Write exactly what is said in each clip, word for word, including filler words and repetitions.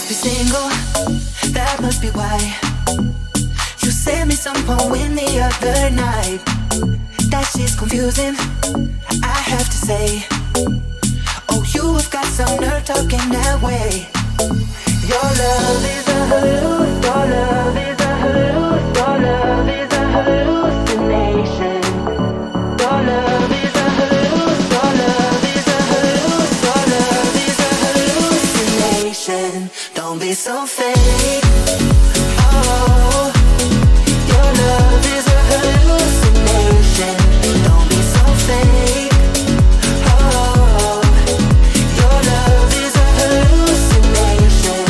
must be single, that must be why you sent me some poem the other night. That shit's confusing, I have to say. Oh, you have got some nerve talking that way. Your love is a halluc, your love is a halluc, your love is a hallucination. Your love is a halluc, your love is a halluc, your love is a hallucination. Don't be so fake. Oh, your love is a hallucination. Don't be so fake. Oh, your love is a hallucination.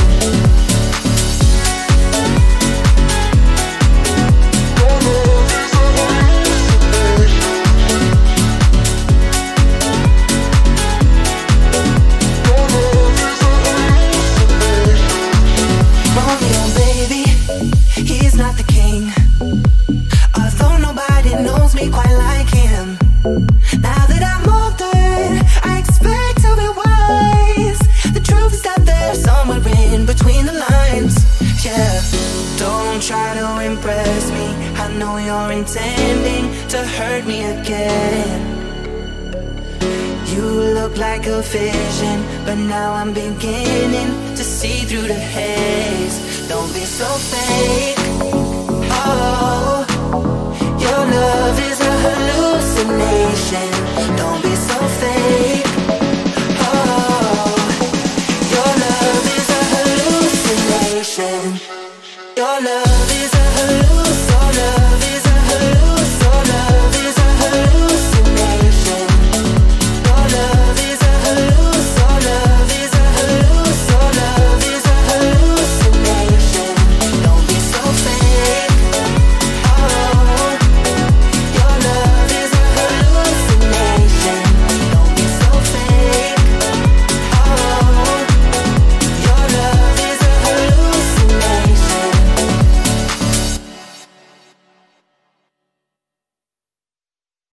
Your love is a hallucination. Your love is a hallucination. Romeo, baby, he's not the king. Although nobody knows me quite like him. Now that I'm older, I expect to be wise. The truth is that there's somewhere in between the lines. Yeah, don't try to impress me. I know you're intending to hurt me again. You look like a vision, but now I'm beginning to see through the haze. Don't be so fake. Oh, your love is a